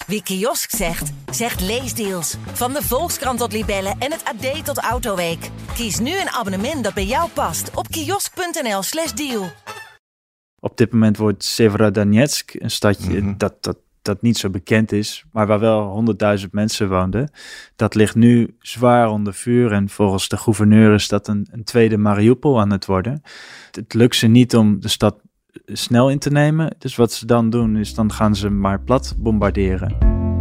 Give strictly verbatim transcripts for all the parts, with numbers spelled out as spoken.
Wie kiosk zegt, zegt leesdeals. Van de Volkskrant tot Libellen en het A D tot Autoweek. Kies nu een abonnement dat bij jou past op kiosk.nl slash deal. Op dit moment wordt Severodonetsk, een stadje Mm-hmm. dat, dat, dat niet zo bekend is, maar waar wel honderdduizend mensen woonden. Dat ligt nu zwaar onder vuur en volgens de gouverneur is dat een, een tweede Mariupol aan het worden. Het lukt ze niet om de stad snel in te nemen. Dus wat ze dan doen is dan gaan ze maar plat bombarderen.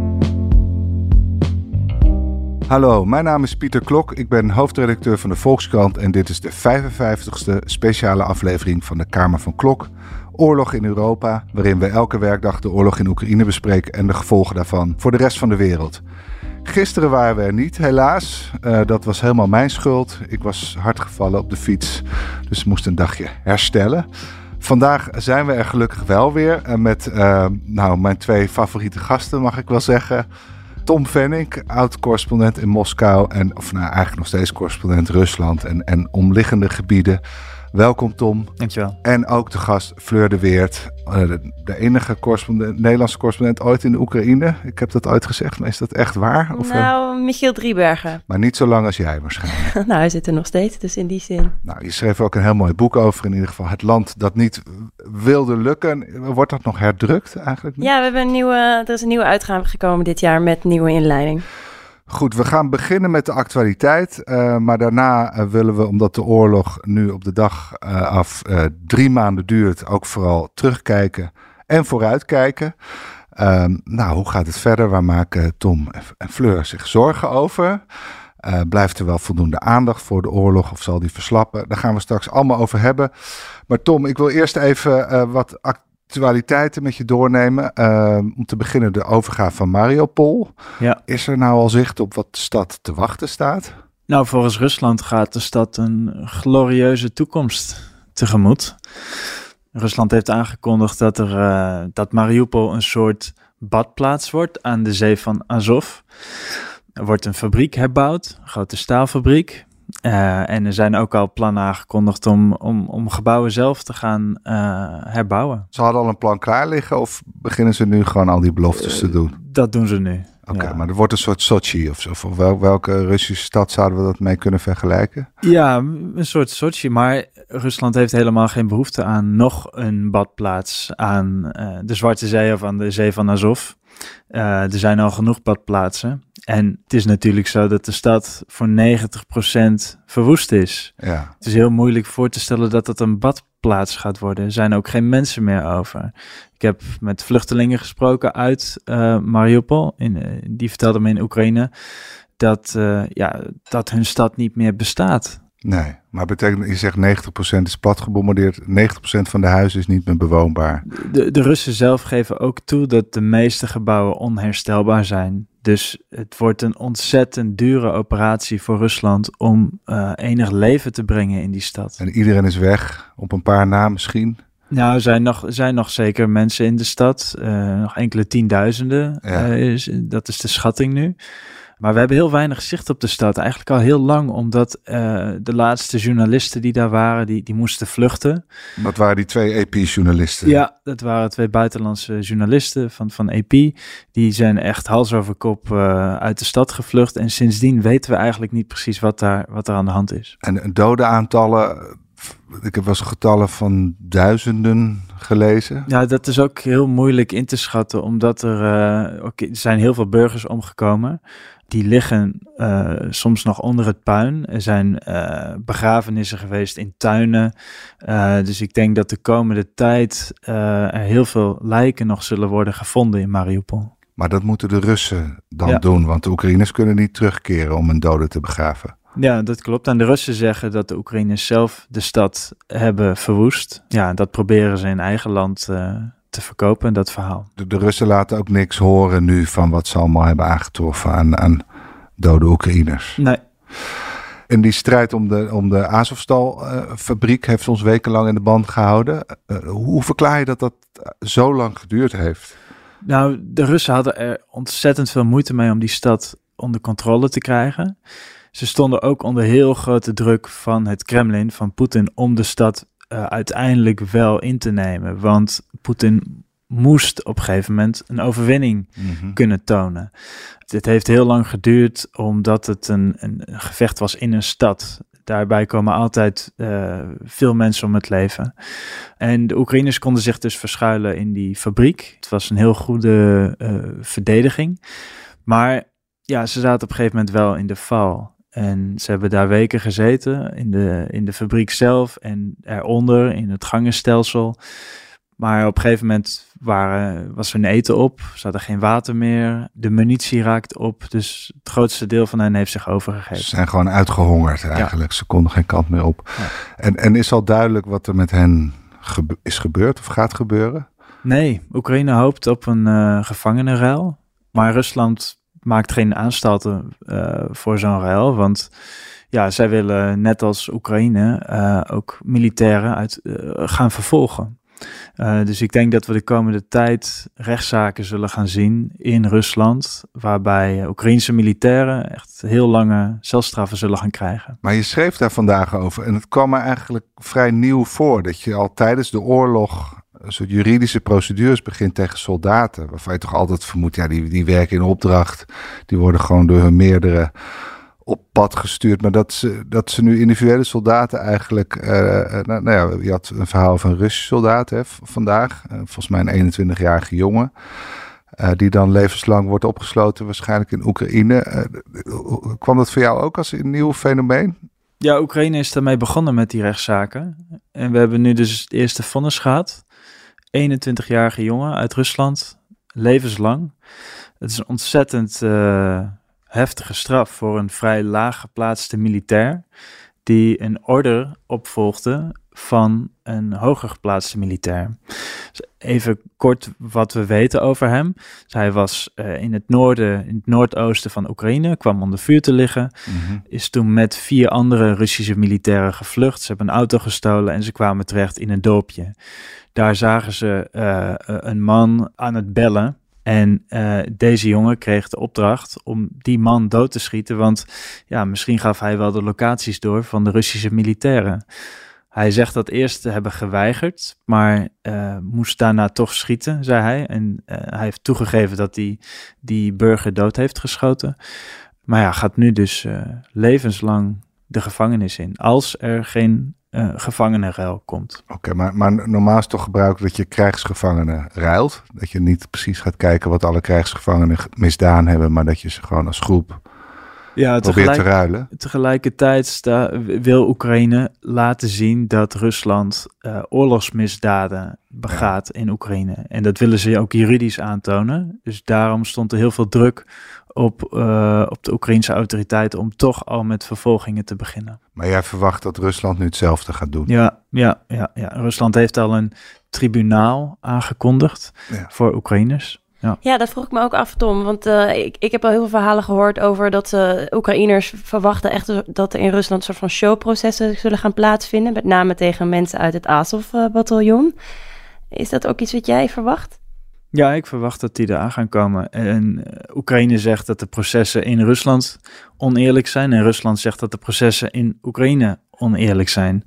Hallo, mijn naam is Pieter Klok. Ik ben hoofdredacteur van de Volkskrant en dit is de vijfenvijftigste speciale aflevering van de Kamer van Klok. Oorlog in Europa, waarin we elke werkdag de oorlog in Oekraïne bespreken en de gevolgen daarvan voor de rest van de wereld. Gisteren waren we er niet, helaas. Uh, dat was helemaal mijn schuld. Ik was hard gevallen op de fiets, dus moest een dagje herstellen. Vandaag zijn we er gelukkig wel weer. En met uh, nou, mijn twee favoriete gasten, mag ik wel zeggen. Tom Venink, oud-correspondent in Moskou. En, of nou, eigenlijk nog steeds correspondent Rusland en, en omliggende gebieden. Welkom Tom. Dankjewel. En ook de gast Fleur de Weert. De, de enige correspondent, Nederlandse correspondent ooit in de Oekraïne. Ik heb dat ooit gezegd, maar is dat echt waar? Of, nou, Michiel Driebergen. Maar niet zo lang als jij waarschijnlijk. Nou, hij zit er nog steeds, dus in die zin. Nou, je schreef ook een heel mooi boek over. In ieder geval het land dat niet wilde lukken. Wordt dat nog herdrukt eigenlijk? Niet? Ja, we hebben een nieuwe, er is een nieuwe uitgave gekomen dit jaar met nieuwe inleiding. Goed, we gaan beginnen met de actualiteit. Uh, maar daarna uh, willen we, omdat de oorlog nu op de dag uh, af uh, drie maanden duurt, ook vooral terugkijken en vooruitkijken. Uh, nou, hoe gaat het verder? Waar maken Tom en Fleur zich zorgen over? Uh, blijft er wel voldoende aandacht voor de oorlog of zal die verslappen? Daar gaan we straks allemaal over hebben. Maar Tom, ik wil eerst even uh, wat actualiteiten met je doornemen. Uh, om te beginnen de overgave van Mariupol. Ja. Is er nou al zicht op wat de stad te wachten staat? Nou, volgens Rusland gaat de stad een glorieuze toekomst tegemoet. Rusland heeft aangekondigd dat, er, uh, dat Mariupol een soort badplaats wordt aan de zee van Azov. Er wordt een fabriek herbouwd, een grote staalfabriek. Uh, en er zijn ook al plannen aangekondigd om, om, om gebouwen zelf te gaan uh, herbouwen. Ze hadden al een plan klaar liggen of beginnen ze nu gewoon al die beloftes uh, te doen? Dat doen ze nu. Oké, okay, ja. Maar er wordt een soort Sochi of zo. Of wel, welke Russische stad zouden we dat mee kunnen vergelijken? Ja, een soort Sochi. Maar Rusland heeft helemaal geen behoefte aan nog een badplaats aan uh, de Zwarte Zee of aan de Zee van Azov. Uh, er zijn al genoeg badplaatsen. En het is natuurlijk zo dat de stad voor negentig procent verwoest is. Ja. Het is heel moeilijk voor te stellen dat het een badplaats gaat worden. Er zijn ook geen mensen meer over. Ik heb met vluchtelingen gesproken uit uh, Mariupol. In, uh, die vertelden me in Oekraïne dat, uh, ja, dat hun stad niet meer bestaat. Nee, maar betekent, je zegt negentig procent is plat gebombardeerd. negentig procent van de huizen is niet meer bewoonbaar. De, de Russen zelf geven ook toe dat de meeste gebouwen onherstelbaar zijn. Dus het wordt een ontzettend dure operatie voor Rusland om uh, enig leven te brengen in die stad. En iedereen is weg, op een paar na misschien? Nou, er zijn nog, zijn nog zeker mensen in de stad. Uh, nog enkele tienduizenden, ja. uh, is, dat is de schatting nu. Maar we hebben heel weinig zicht op de stad, eigenlijk al heel lang, omdat uh, de laatste journalisten die daar waren, die, die moesten vluchten. Dat waren die twee A P-journalisten? Ja, dat waren twee buitenlandse journalisten van, van A P. Die zijn echt hals over kop uh, uit de stad gevlucht. En sindsdien weten we eigenlijk niet precies wat daar, wat er aan de hand is. En dodenaantallen, ik heb wel eens getallen van duizenden gelezen. Ja, dat is ook heel moeilijk in te schatten, omdat er, uh, okay, er zijn heel veel burgers omgekomen. Die liggen uh, soms nog onder het puin. Er zijn uh, begrafenissen geweest in tuinen. Uh, dus ik denk dat de komende tijd uh, er heel veel lijken nog zullen worden gevonden in Mariupol. Maar dat moeten de Russen dan ja. doen, want de Oekraïners kunnen niet terugkeren om een dode te begraven. Ja, dat klopt. En de Russen zeggen dat de Oekraïners zelf de stad hebben verwoest. Ja, dat proberen ze in eigen land uh, te verkopen, dat verhaal. De, de Russen laten ook niks horen nu van wat ze allemaal hebben aangetroffen aan, aan dode Oekraïners. Nee. En die strijd om de, om de Azovstal-fabriek uh, heeft ons wekenlang in de band gehouden. Uh, hoe verklaar je dat dat zo lang geduurd heeft? Nou, de Russen hadden er ontzettend veel moeite mee om die stad onder controle te krijgen. Ze stonden ook onder heel grote druk van het Kremlin, van Poetin, om de stad uh, uiteindelijk wel in te nemen. Want Poetin moest op een gegeven moment een overwinning mm-hmm. kunnen tonen. Het heeft heel lang geduurd omdat het een, een gevecht was in een stad. Daarbij komen altijd uh, veel mensen om het leven. En de Oekraïners konden zich dus verschuilen in die fabriek. Het was een heel goede uh, verdediging. Maar ja, ze zaten op een gegeven moment wel in de val. En ze hebben daar weken gezeten in de, in de fabriek zelf en eronder in het gangenstelsel. Maar op een gegeven moment waren, was hun eten op. Ze hadden geen water meer. De munitie raakte op. Dus het grootste deel van hen heeft zich overgegeven. Ze zijn gewoon uitgehongerd eigenlijk. Ja. Ze konden geen kant meer op. Ja. En, en is al duidelijk wat er met hen gebe- is gebeurd of gaat gebeuren? Nee, Oekraïne hoopt op een uh, gevangenenruil. Maar Rusland maakt geen aanstalten uh, voor zo'n ruil. Want ja, zij willen net als Oekraïne uh, ook militairen uit, uh, gaan vervolgen. Uh, dus ik denk dat we de komende tijd rechtszaken zullen gaan zien in Rusland, waarbij Oekraïense militairen echt heel lange celstraffen zullen gaan krijgen. Maar je schreef daar vandaag over en het kwam me eigenlijk vrij nieuw voor, dat je al tijdens de oorlog een soort juridische procedures begint tegen soldaten, waarvan je toch altijd vermoedt, ja, die, die werken in opdracht, die worden gewoon door hun meerdere op pad gestuurd, maar dat ze, dat ze nu individuele soldaten eigenlijk, uh, nou, nou ja, je had een verhaal van Russische soldaten hè, v- vandaag, uh, volgens mij een eenentwintigjarige jongen, uh, die dan levenslang wordt opgesloten waarschijnlijk in Oekraïne. Uh, kwam dat voor jou ook als een nieuw fenomeen? Ja, Oekraïne is daarmee begonnen met die rechtszaken en we hebben nu dus het eerste vonnis gehad. eenentwintigjarige jongen uit Rusland, levenslang. Het is een ontzettend Uh, heftige straf voor een vrij laag geplaatste militair die een order opvolgde van een hoger geplaatste militair. Even kort wat we weten over hem. Dus hij was uh, in het noorden, in het noordoosten van Oekraïne, kwam onder vuur te liggen, mm-hmm. is toen met vier andere Russische militairen gevlucht. Ze hebben een auto gestolen en ze kwamen terecht in een dorpje. Daar zagen ze uh, een man aan het bellen. En uh, deze jongen kreeg de opdracht om die man dood te schieten, want ja, misschien gaf hij wel de locaties door van de Russische militairen. Hij zegt dat eerst te hebben geweigerd, maar uh, moest daarna toch schieten, zei hij. En uh, hij heeft toegegeven dat hij die burger dood heeft geschoten. Maar ja, gaat nu dus uh, levenslang de gevangenis in, als er geen Uh, gevangenenruil komt. Oké, okay, maar, maar normaal is toch gebruikelijk dat je krijgsgevangenen ruilt? Dat je niet precies gaat kijken wat alle krijgsgevangenen misdaan hebben, maar dat je ze gewoon als groep ja, probeert tegelijk, te ruilen? Tegelijkertijd sta, wil Oekraïne laten zien dat Rusland uh, oorlogsmisdaden begaat ja. in Oekraïne. En dat willen ze ook juridisch aantonen. Dus daarom stond er heel veel druk op, uh, op de Oekraïnse autoriteiten om toch al met vervolgingen te beginnen. Maar jij verwacht dat Rusland nu hetzelfde gaat doen? Ja, ja, ja, ja. Rusland heeft al een tribunaal aangekondigd ja. voor Oekraïners. Ja. ja, dat vroeg ik me ook af, Tom. Want uh, ik, ik heb al heel veel verhalen gehoord over dat uh, Oekraïners verwachten echt dat er in Rusland een soort van showprocessen zullen gaan plaatsvinden. Met name tegen mensen uit het Azov-bataljon. Uh, Is dat ook iets wat jij verwacht? Ja, ik verwacht dat die eraan gaan komen. En uh, Oekraïne zegt dat de processen in Rusland oneerlijk zijn. En Rusland zegt dat de processen in Oekraïne oneerlijk zijn.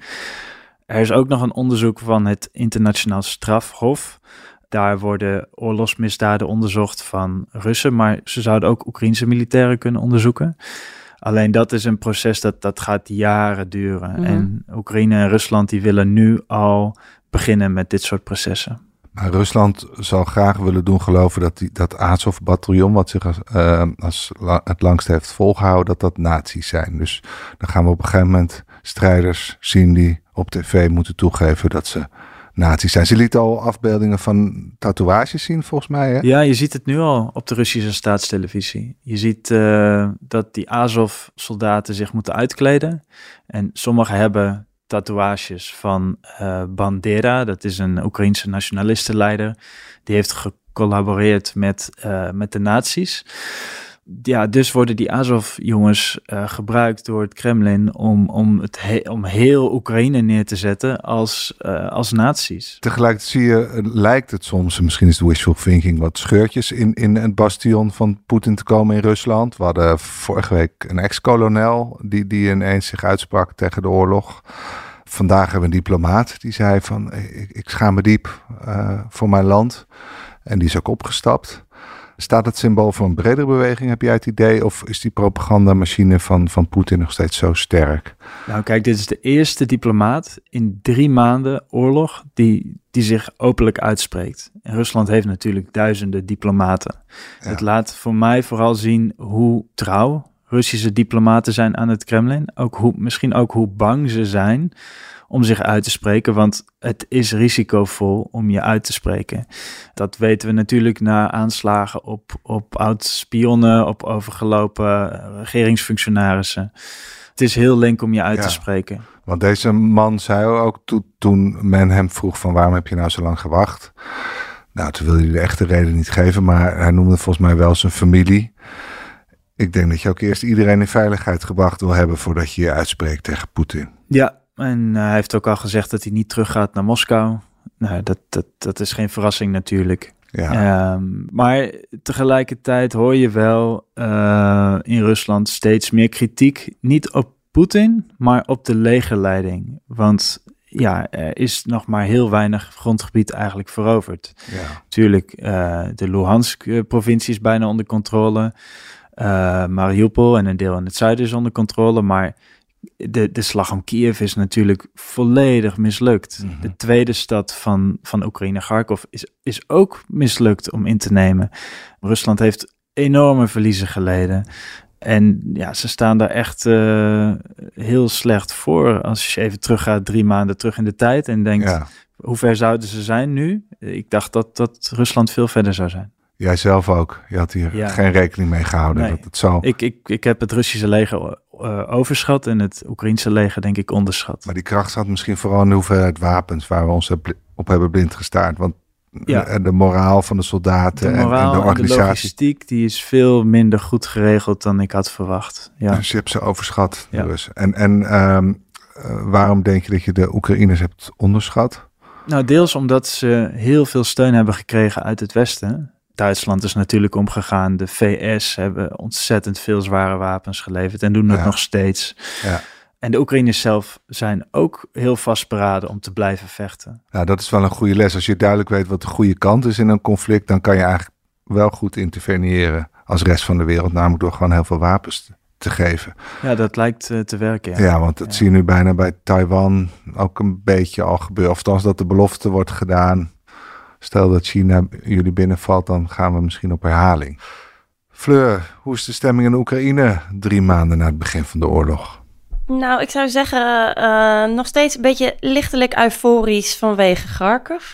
Er is ook nog een onderzoek van het Internationaal Strafhof. Daar worden oorlogsmisdaden onderzocht van Russen, maar ze zouden ook Oekraïense militairen kunnen onderzoeken. Alleen dat is een proces dat, dat gaat jaren duren. Mm-hmm. En Oekraïne en Rusland die willen nu al beginnen met dit soort processen. Maar Rusland zou graag willen doen geloven dat die, dat Azov-bataljon, wat zich als, uh, als la, het langst heeft volgehouden, dat dat nazi's zijn. Dus dan gaan we op een gegeven moment strijders zien die op tv moeten toegeven dat ze nazi's zijn. Ze lieten al afbeeldingen van tatoeages zien, volgens mij. Hè? Ja, je ziet het nu al op de Russische staatstelevisie. Je ziet uh, dat die Azov-soldaten zich moeten uitkleden. En sommigen hebben tatoeages van uh, Bandera. Dat is een Oekraïense nationalistenleider. Die heeft gecollaboreerd met, uh, met de nazi's. Ja, dus worden die Azov-jongens uh, gebruikt door het Kremlin om, om, het he- om heel Oekraïne neer te zetten als, uh, als nazi's. Tegelijk zie je, lijkt het soms, misschien is het wishful thinking, wat scheurtjes in, in het bastion van Poetin te komen in Rusland. We hadden vorige week een ex-kolonel die, die ineens zich uitsprak tegen de oorlog. Vandaag hebben we een diplomaat die zei van ik, ik schaam me diep uh, voor mijn land. En die is ook opgestapt. Staat het symbool voor een bredere beweging, heb jij het idee? Of is die propagandamachine van, van Poetin nog steeds zo sterk? Nou kijk, dit is de eerste diplomaat in drie maanden oorlog die, die zich openlijk uitspreekt. En Rusland heeft natuurlijk duizenden diplomaten. Ja. Het laat voor mij vooral zien hoe trouw Russische diplomaten zijn aan het Kremlin. Ook hoe, misschien ook hoe bang ze zijn om zich uit te spreken, want het is risicovol om je uit te spreken. Dat weten we natuurlijk na aanslagen op, op oud-spionnen, op overgelopen regeringsfunctionarissen. Het is heel link om je uit ja, te spreken. Want deze man zei ook to, toen men hem vroeg van waarom heb je nou zo lang gewacht? Nou, toen wilde hij de echte reden niet geven, maar hij noemde volgens mij wel zijn familie. Ik denk dat je ook eerst iedereen in veiligheid gebracht wil hebben voordat je je uitspreekt tegen Poetin. Ja. En uh, hij heeft ook al gezegd dat hij niet teruggaat naar Moskou. Nou, dat, dat, dat is geen verrassing natuurlijk. Ja. Um, maar tegelijkertijd hoor je wel uh, in Rusland steeds meer kritiek. Niet op Poetin, maar op de legerleiding. Want ja, er is nog maar heel weinig grondgebied eigenlijk veroverd. Ja. Tuurlijk, uh, de Luhansk-provincie is bijna onder controle. Uh, Mariupol en een deel in het zuiden is onder controle, maar De, de slag om Kiev is natuurlijk volledig mislukt. Mm-hmm. De tweede stad van, van Oekraïne, Kharkov, is, is ook mislukt om in te nemen. Rusland heeft enorme verliezen geleden. En ja, ze staan daar echt uh, heel slecht voor. Als je even teruggaat, drie maanden terug in de tijd en denkt, ja. Hoe ver zouden ze zijn nu? Ik dacht dat, dat Rusland veel verder zou zijn. Jij zelf ook. Je had hier ja. geen rekening mee gehouden. Nee. Dat het zo... ik, ik, ik heb het Russische leger uh, overschat en het Oekraïense leger denk ik onderschat. Maar die kracht zat misschien vooral in de hoeveelheid wapens waar we ons op hebben blind gestaard. Want ja. de, de moraal van de soldaten de moraal en, en de organisatie. De logistiek die is veel minder goed geregeld dan ik had verwacht. Ja. Dus je hebt ze overschat. Ja. Dus. En, en um, uh, waarom denk je dat je de Oekraïners hebt onderschat? Nou, deels omdat ze heel veel steun hebben gekregen uit het Westen. Duitsland is natuurlijk omgegaan. De V S hebben ontzettend veel zware wapens geleverd en doen het ja. nog steeds. Ja. En de Oekraïners zelf zijn ook heel vastberaden om te blijven vechten. Nou, dat is wel een goede les. Als je duidelijk weet wat de goede kant is in een conflict, dan kan je eigenlijk wel goed interveneren als rest van de wereld, namelijk door gewoon heel veel wapens te, te geven. Ja, dat lijkt uh, te werken. Ja, ja want dat ja. zie je nu bijna bij Taiwan ook een beetje al gebeuren. Of althans dat de belofte wordt gedaan. Stel dat China jullie binnenvalt, dan gaan we misschien op herhaling. Fleur, hoe is de stemming in Oekraïne drie maanden na het begin van de oorlog? Nou, ik zou zeggen uh, nog steeds een beetje lichtelijk euforisch vanwege Kharkov.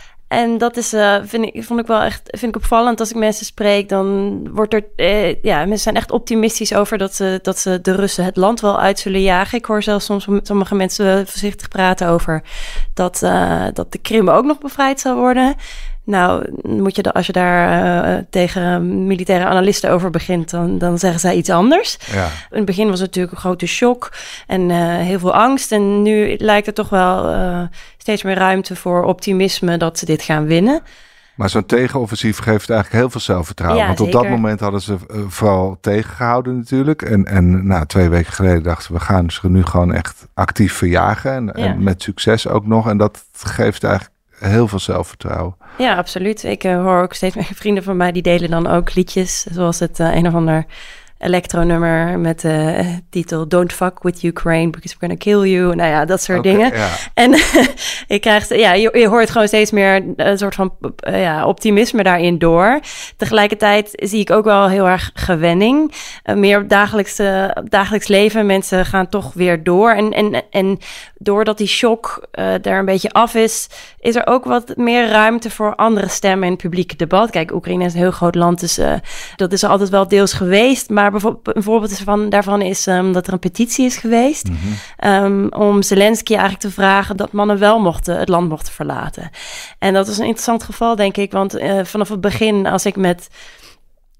En dat is, uh, vind ik, vond ik wel echt vind ik opvallend. Als ik mensen spreek, dan wordt er... Uh, ja, mensen zijn echt optimistisch over dat ze, dat ze de Russen het land wel uit zullen jagen. Ik hoor zelfs soms sommige mensen voorzichtig praten over dat, uh, dat de Krim ook nog bevrijd zal worden. Nou, moet je de, als je daar uh, tegen militaire analisten over begint, dan, dan zeggen zij iets anders. Ja. In het begin was het natuurlijk een grote shock en uh, heel veel angst. En nu lijkt er toch wel uh, steeds meer ruimte voor optimisme dat ze dit gaan winnen. Maar zo'n tegenoffensief geeft eigenlijk heel veel zelfvertrouwen. Ja, want op zeker. Dat moment hadden ze uh, vooral tegengehouden natuurlijk. En, en nou, twee weken geleden dachten we, we gaan ze nu gewoon echt actief verjagen. En, ja. en met succes ook nog. En dat geeft eigenlijk heel veel zelfvertrouwen. Ja, absoluut. Ik uh, hoor ook steeds meer vrienden van mij die delen dan ook liedjes, zoals het uh, een of ander elektronummer met de uh, titel Don't fuck with Ukraine because we're gonna kill you. Nou ja, dat soort okay, dingen. Ja. En ik krijg, ja, je, je hoort gewoon steeds meer een soort van uh, ja, optimisme daarin door. Tegelijkertijd zie ik ook wel heel erg gewenning. Uh, meer op dagelijks, uh, dagelijks leven. Mensen gaan toch weer door. En, en, en doordat die shock uh, daar een beetje af is, is er ook wat meer ruimte voor andere stemmen in het publieke debat. Kijk, Oekraïne is een heel groot land, dus uh, dat is er altijd wel deels geweest. Maar bijvoorbeeld, een voorbeeld van, daarvan is um, dat er een petitie is geweest mm-hmm. um, om Zelensky eigenlijk te vragen dat mannen wel mochten, het land mochten verlaten. En dat is een interessant geval, denk ik, want uh, vanaf het begin, als ik met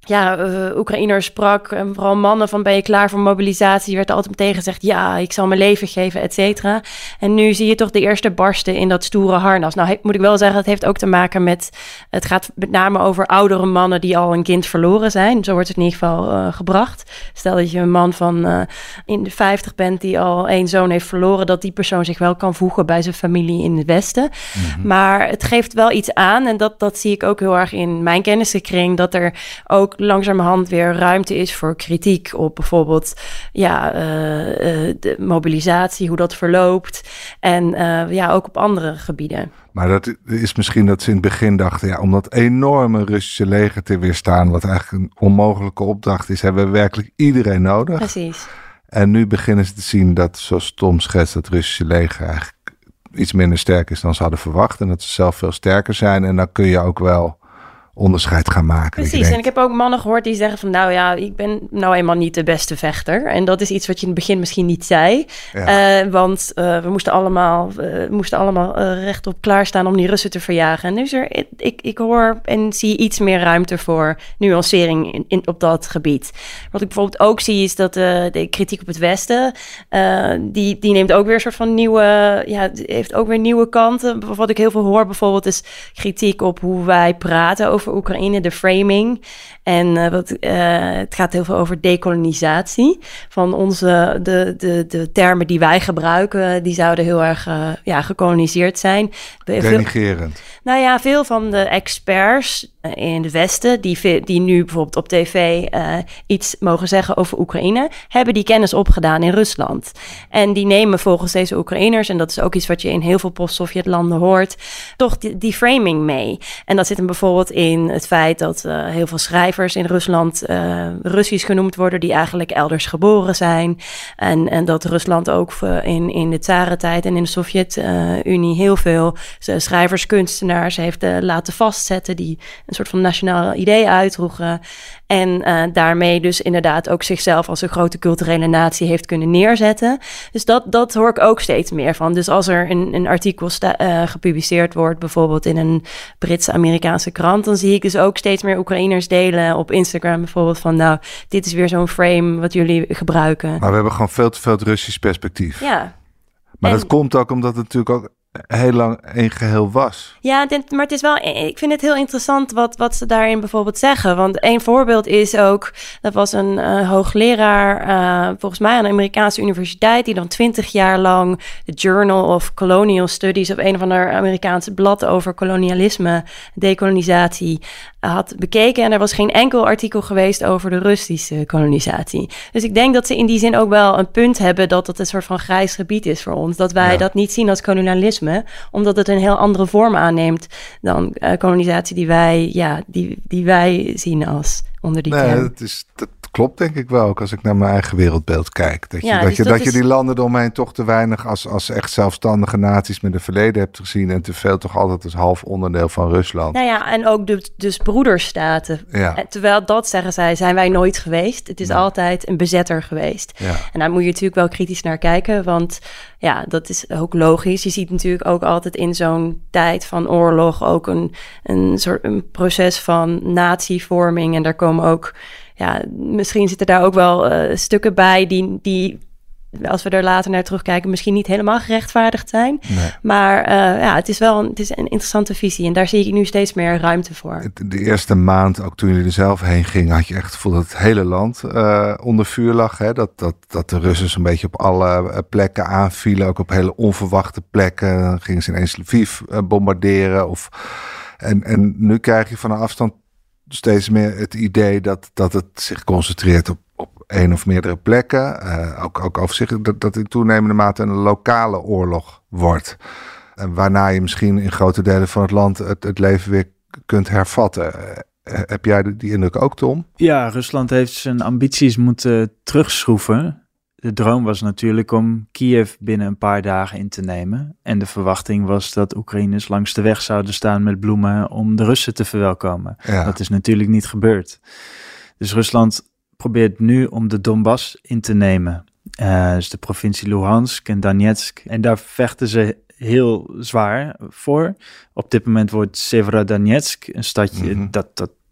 ja, uh, Oekraïners sprak, en vooral mannen van ben je klaar voor mobilisatie, werd er altijd meteen gezegd, ja, ik zal mijn leven geven, et cetera. En nu zie je toch de eerste barsten in dat stoere harnas. Nou, he, moet ik wel zeggen, het heeft ook te maken met, het gaat met name over oudere mannen die al een kind verloren zijn. Zo wordt het in ieder geval uh, gebracht. Stel dat je een man van uh, in de vijftig bent die al één zoon heeft verloren, dat die persoon zich wel kan voegen bij zijn familie in het Westen. Mm-hmm. Maar het geeft wel iets aan en dat, dat zie ik ook heel erg in mijn kennissenkring, dat er ook langzamerhand weer ruimte is voor kritiek op bijvoorbeeld ja, uh, uh, de mobilisatie, hoe dat verloopt en uh, ja, ook op andere gebieden. Maar dat is misschien dat ze in het begin dachten, ja, om dat enorme Russische leger te weerstaan, wat eigenlijk een onmogelijke opdracht is, hebben we werkelijk iedereen nodig. Precies. En nu beginnen ze te zien dat, zoals Tom schetst, dat Russische leger eigenlijk iets minder sterk is dan ze hadden verwacht en dat ze zelf veel sterker zijn. En dan kun je ook wel onderscheid gaan maken. Precies, denkt, en ik heb ook mannen gehoord die zeggen van, nou ja, ik ben nou eenmaal niet de beste vechter. En dat is iets wat je in het begin misschien niet zei. Ja. Uh, want uh, we moesten allemaal, uh, we moesten allemaal uh, rechtop klaarstaan om die Russen te verjagen. En nu is er, ik, ik hoor en zie iets meer ruimte voor nuancering in, in, op dat gebied. Wat ik bijvoorbeeld ook zie is dat uh, de kritiek op het Westen, uh, die, die neemt ook weer een soort van nieuwe, ja, heeft ook weer nieuwe kanten. Wat ik heel veel hoor bijvoorbeeld is kritiek op hoe wij praten over Oekraïne, de framing. En uh, wat, uh, het gaat heel veel over dekolonisatie. Van onze, de, de, de termen die wij gebruiken, die zouden heel erg uh, ja, gekoloniseerd zijn. Denigrerend. Nou ja, veel van de experts in het Westen, die, die nu bijvoorbeeld op tv uh, iets mogen zeggen over Oekraïne, hebben die kennis opgedaan in Rusland. En die nemen volgens deze Oekraïners, en dat is ook iets wat je in heel veel post-Sovjet-landen hoort, toch die, die framing mee. En dat zit hem bijvoorbeeld in het feit dat uh, heel veel schrijvers in Rusland uh, Russisch genoemd worden, die eigenlijk elders geboren zijn. En, en dat Rusland ook in, in de tsarentijd en in de Sovjet-Unie uh, heel veel schrijvers, kunstenaars heeft uh, laten vastzetten, die een soort van nationaal idee uitdroegen. En uh, daarmee dus inderdaad ook zichzelf als een grote culturele natie heeft kunnen neerzetten. Dus dat, dat hoor ik ook steeds meer van. Dus als er een, een artikel sta, uh, gepubliceerd wordt, bijvoorbeeld in een Britse Amerikaanse krant, dan zie ik dus ook steeds meer Oekraïners delen op Instagram bijvoorbeeld van, nou, dit is weer zo'n frame wat jullie gebruiken. Maar we hebben gewoon veel te veel het Russisch perspectief. Ja. Maar en, dat komt ook omdat het natuurlijk ook heel lang één geheel was. Ja, maar het is wel, ik vind het heel interessant wat, wat ze daarin bijvoorbeeld zeggen. Want een voorbeeld is ook, dat was een uh, hoogleraar, uh, volgens mij aan de Amerikaanse universiteit, die dan twintig jaar lang de Journal of Colonial Studies op een of ander Amerikaanse blad over kolonialisme, dekolonisatie uh, had bekeken. En er was geen enkel artikel geweest over de Russische kolonisatie. Dus ik denk dat ze in die zin ook wel een punt hebben dat het een soort van grijs gebied is voor ons. Dat wij ja. dat niet zien als kolonialisme, omdat het een heel andere vorm aanneemt dan uh, kolonisatie die wij, ja, die, die wij zien als onder die nee, term. Dat, is, dat klopt denk ik wel, ook als ik naar mijn eigen wereldbeeld kijk. Dat je, ja, dat dus je, dat dat is... je die landen eromheen toch te weinig als, als echt zelfstandige naties met een verleden hebt gezien en te veel toch altijd als half onderdeel van Rusland. Nou ja, en ook de, dus broederstaten. Ja. Terwijl dat, zeggen zij, zijn wij nooit geweest. Het is nee. altijd een bezetter geweest. Ja. En daar moet je natuurlijk wel kritisch naar kijken, want ja, dat is ook logisch. Je ziet natuurlijk ook altijd in zo'n tijd van oorlog ook een, een soort een proces van natievorming. En daar komen ook, ja, misschien zitten daar ook wel uh, stukken bij die, die, als we er later naar terugkijken, misschien niet helemaal gerechtvaardigd zijn. Nee. Maar uh, ja, het is wel een, het is een interessante visie en daar zie ik nu steeds meer ruimte voor. De eerste maand, ook toen jullie er zelf heen gingen, had je echt het gevoel dat het hele land uh, onder vuur lag. Hè? Dat, dat, dat de Russen zo'n beetje op alle plekken aanvielen, ook op hele onverwachte plekken. Dan gingen ze ineens Lviv uh, bombarderen. Of, en, en nu krijg je van een afstand steeds meer het idee dat, dat het zich concentreert op op één of meerdere plekken. Uh, ook, ook overzichtelijk dat, dat in toenemende mate een lokale oorlog wordt. Uh, waarna je misschien in grote delen van het land het, het leven weer kunt hervatten. Uh, heb jij die indruk ook, Tom? Ja, Rusland heeft zijn ambities moeten terugschroeven. De droom was natuurlijk om Kiev binnen een paar dagen in te nemen. En de verwachting was dat Oekraïners langs de weg zouden staan met bloemen om de Russen te verwelkomen. Ja. Dat is natuurlijk niet gebeurd. Dus Rusland probeert nu om de Donbass in te nemen. Uh, dus de provincie Luhansk en Donetsk. En daar vechten ze heel zwaar voor. Op dit moment wordt Severodonetsk, een stadje, mm-hmm. dat, dat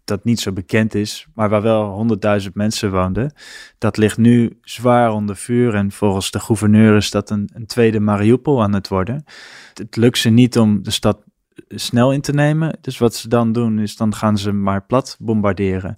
dat niet zo bekend is, maar waar wel honderdduizend mensen woonden. Dat ligt nu zwaar onder vuur en volgens de gouverneur is dat een, een tweede Mariupol aan het worden. Het lukt ze niet om de stad snel in te nemen, dus wat ze dan doen is dan gaan ze maar plat bombarderen.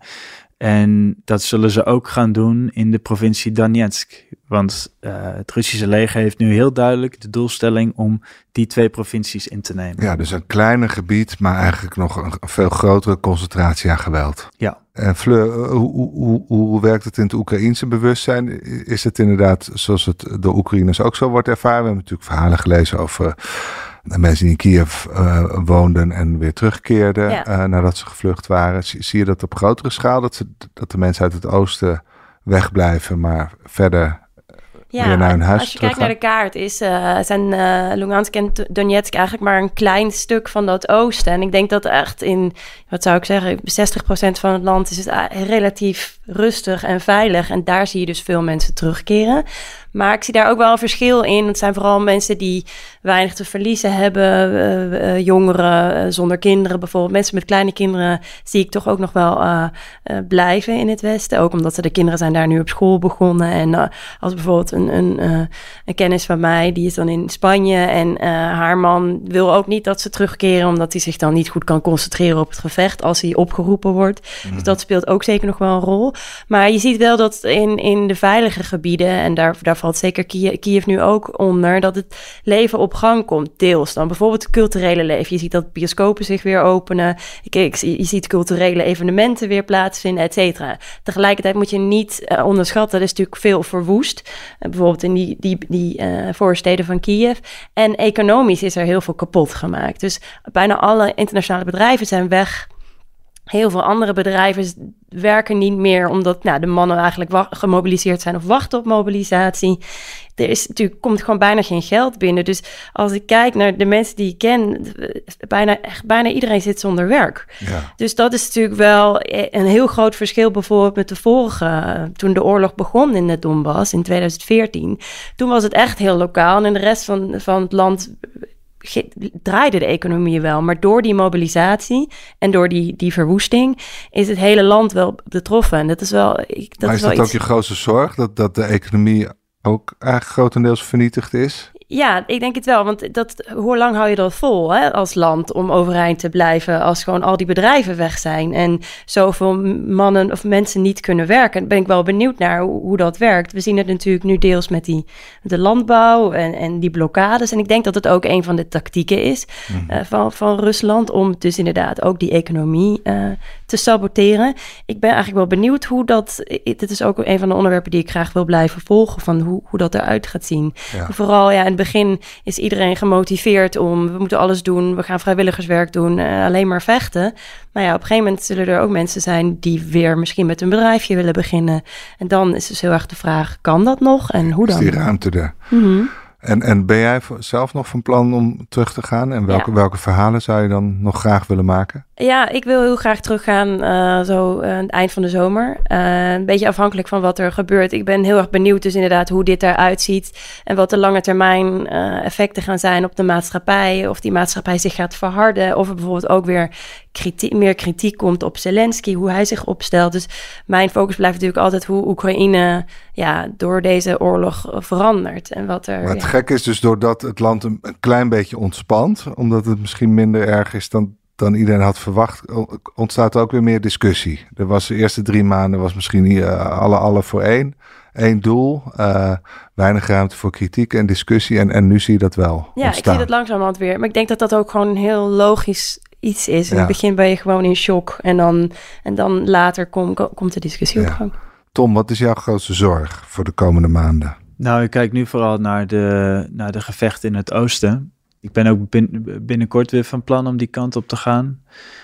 En dat zullen ze ook gaan doen in de provincie Donetsk. Want uh, het Russische leger heeft nu heel duidelijk de doelstelling om die twee provincies in te nemen. Ja, dus een kleiner gebied, maar eigenlijk nog een veel grotere concentratie aan geweld. Ja. En Fleur, hoe, hoe, hoe, hoe werkt het in het Oekraïense bewustzijn? Is het inderdaad zoals het door Oekraïners ook zo wordt ervaren? We hebben natuurlijk verhalen gelezen over uh, mensen die in Kiev uh, woonden en weer terugkeerden ja. uh, nadat ze gevlucht waren. Zie, zie je dat op grotere schaal, dat, ze, dat de mensen uit het oosten wegblijven, maar verder ja, weer naar hun huis als je kijkt naar de kaart, is, uh, zijn uh, Lugansk en Donetsk eigenlijk maar een klein stuk van dat oosten. En ik denk dat echt in, wat zou ik zeggen, zestig procent van het land is het relatief rustig en veilig. En daar zie je dus veel mensen terugkeren. Maar ik zie daar ook wel een verschil in. Het zijn vooral mensen die weinig te verliezen hebben. Uh, uh, jongeren uh, zonder kinderen bijvoorbeeld. Mensen met kleine kinderen zie ik toch ook nog wel uh, uh, blijven in het Westen. Ook omdat ze de kinderen zijn daar nu op school begonnen. En uh, als bijvoorbeeld een, een, uh, een kennis van mij, die is dan in Spanje. En uh, haar man wil ook niet dat ze terugkeren, omdat hij zich dan niet goed kan concentreren op het gevecht als hij opgeroepen wordt. Mm. Dus dat speelt ook zeker nog wel een rol. Maar je ziet wel dat in, in de veilige gebieden, en daar, daar valt zeker Kiev, Kiev nu ook onder, dat het leven op gang komt, deels. Dan bijvoorbeeld het culturele leven. Je ziet dat bioscopen zich weer openen. Ik, ik, je ziet culturele evenementen weer plaatsvinden, et cetera. Tegelijkertijd moet je niet uh, onderschatten, er is natuurlijk veel verwoest. Uh, bijvoorbeeld in die, die, die uh, voorsteden van Kiev. En economisch is er heel veel kapot gemaakt. Dus bijna alle internationale bedrijven zijn weg. Heel veel andere bedrijven werken niet meer omdat nou, de mannen eigenlijk wa- gemobiliseerd zijn of wachten op mobilisatie. Er is natuurlijk komt gewoon bijna geen geld binnen. Dus als ik kijk naar de mensen die ik ken, bijna, echt, bijna iedereen zit zonder werk. Ja. Dus dat is natuurlijk wel een heel groot verschil bijvoorbeeld met de vorige, toen de oorlog begon in de Donbass in tweeduizend veertien. Toen was het echt heel lokaal en in de rest van, van het land draaide de economie wel. Maar door die mobilisatie en door die, die verwoesting is het hele land wel betroffen. En dat is wel... Ik, dat maar is, is wel dat iets... ook je grootste zorg? Dat, dat de economie ook eigenlijk grotendeels vernietigd is? Ja, ik denk het wel. Want dat, hoe lang hou je dat vol hè, als land om overeind te blijven als gewoon al die bedrijven weg zijn en zoveel mannen of mensen niet kunnen werken? Dan ben ik wel benieuwd naar hoe, hoe dat werkt. We zien het natuurlijk nu deels met die, de landbouw en, en die blokkades. En ik denk dat het ook een van de tactieken is mm-hmm. uh, van, van Rusland om dus inderdaad ook die economie uh, te saboteren. Ik ben eigenlijk wel benieuwd hoe dat... Dit is ook een van de onderwerpen die ik graag wil blijven volgen, van hoe, hoe dat eruit gaat zien. Ja. Vooral ja, in het begin is iedereen gemotiveerd om, we moeten alles doen, we gaan vrijwilligerswerk doen, uh, alleen maar vechten. Maar ja, op een gegeven moment zullen er ook mensen zijn die weer misschien met een bedrijfje willen beginnen. En dan is dus heel erg de vraag, kan dat nog en hoe dan? Is die ruimte er? Mm-hmm. En, en ben jij zelf nog van plan om terug te gaan? En welke, ja. welke verhalen zou je dan nog graag willen maken? Ja, ik wil heel graag teruggaan uh, zo uh, het eind van de zomer. Uh, een beetje afhankelijk van wat er gebeurt. Ik ben heel erg benieuwd dus inderdaad hoe dit eruit ziet. En wat de lange termijn uh, effecten gaan zijn op de maatschappij. Of die maatschappij zich gaat verharden. Of er bijvoorbeeld ook weer kritiek, meer kritiek komt op Zelensky. Hoe hij zich opstelt. Dus mijn focus blijft natuurlijk altijd hoe Oekraïne ja, door deze oorlog verandert. En wat er, maar het ja. gek is dus doordat het land een, een klein beetje ontspant. Omdat het misschien minder erg is dan... dan iedereen had verwacht, ontstaat er ook weer meer discussie. Er was de eerste drie maanden, was misschien uh, alle, alle voor één. Eén doel, uh, weinig ruimte voor kritiek en discussie. En, en nu zie je dat wel Ja, ontstaan. Ik zie dat langzamerhand weer. Maar ik denk dat dat ook gewoon een heel logisch iets is. In ja. het begin ben je gewoon in shock. En dan, en dan later kom, komt de discussie ja. op gang. Tom, wat is jouw grootste zorg voor de komende maanden? Nou, ik kijk nu vooral naar de, naar de gevechten in het oosten. Ik ben ook bin, binnenkort weer van plan om die kant op te gaan.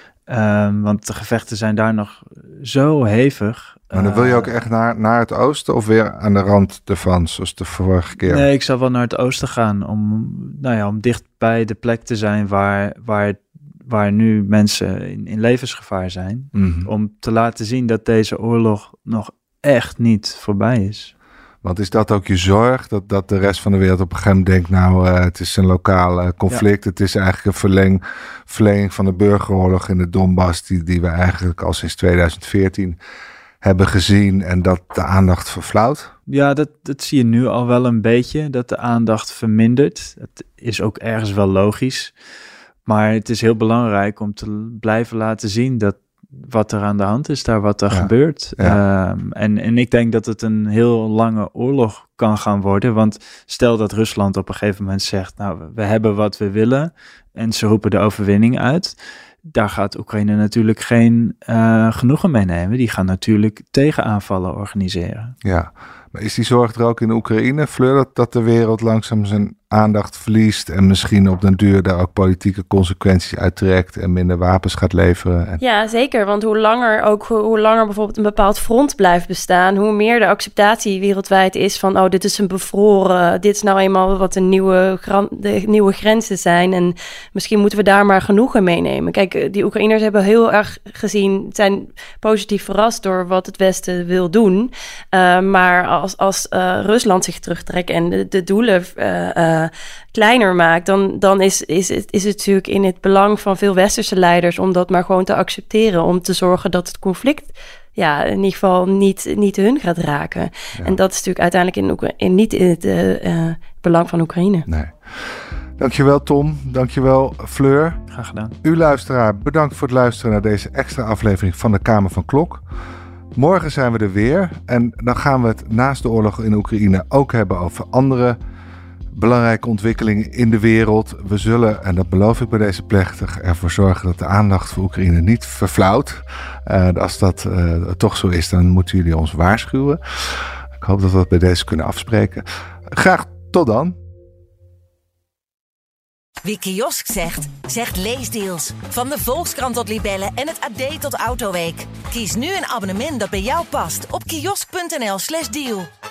Um, want de gevechten zijn daar nog zo hevig. Maar dan wil je ook echt naar, naar het oosten of weer aan de rand ervan, zoals de vorige keer? Nee, ik zal wel naar het oosten gaan om, nou ja, om dicht bij de plek te zijn waar, waar, waar nu mensen in, in levensgevaar zijn. Mm-hmm. Om te laten zien dat deze oorlog nog echt niet voorbij is. Want is dat ook je zorg? Dat, dat de rest van de wereld op een gegeven moment denkt... nou, uh, het is een lokaal uh, conflict. Ja. Het is eigenlijk een verleng, verlenging van de burgeroorlog in de Donbass... die, die we eigenlijk al sinds tweeduizend veertien hebben gezien... en dat de aandacht verflauwt? Ja, dat, dat zie je nu al wel een beetje, dat de aandacht vermindert. Het is ook ergens wel logisch. Maar het is heel belangrijk om te blijven laten zien... dat wat er aan de hand is daar, wat er ja. gebeurt. Ja. Um, en, en ik denk dat het een heel lange oorlog kan gaan worden. Want stel dat Rusland op een gegeven moment zegt... nou, we hebben wat we willen en ze roepen de overwinning uit... daar gaat Oekraïne natuurlijk geen uh, genoegen mee nemen. Die gaan natuurlijk tegenaanvallen organiseren. Ja, maar is die zorg er ook in Oekraïne, Fleur, dat, dat de wereld langzaam zijn aandacht verliest en misschien op den duur daar ook politieke consequenties uittrekt en minder wapens gaat leveren? En... Ja, zeker. Want hoe langer ook hoe langer bijvoorbeeld een bepaald front blijft bestaan, hoe meer de acceptatie wereldwijd is van oh, dit is een bevroren, dit is nou eenmaal wat de nieuwe, de nieuwe grenzen zijn en misschien moeten we daar maar genoegen meenemen. Kijk, die Oekraïners hebben heel erg gezien, zijn positief verrast door wat het Westen wil doen. Uh, maar als, als uh, Rusland zich terugtrekt en de, de doelen uh, uh, kleiner maakt, dan, dan is, is, het, is het natuurlijk in het belang van veel westerse leiders om dat maar gewoon te accepteren, om te zorgen dat het conflict ja, in ieder geval niet, niet hun gaat raken. Ja. En dat is natuurlijk uiteindelijk in Oekra- in, niet in het uh, uh, belang van Oekraïne. Nee. Dankjewel Tom, dankjewel Fleur. Graag gedaan. U luisteraar, bedankt voor het luisteren naar deze extra aflevering van de Kamer van Klok. Morgen zijn we er weer en dan gaan we het naast de oorlog in Oekraïne ook hebben over andere belangrijke ontwikkelingen in de wereld. We zullen, en dat beloof ik bij deze plechtig, ervoor zorgen dat de aandacht voor Oekraïne niet verflauwt. Uh, als dat uh, toch zo is, dan moeten jullie ons waarschuwen. Ik hoop dat we dat bij deze kunnen afspreken. Graag tot dan. Wie kiosk zegt, zegt leesdeals. Van de Volkskrant tot Libellen en het A D tot Autoweek. Kies nu een abonnement dat bij jou past op kiosk punt n l slash deal.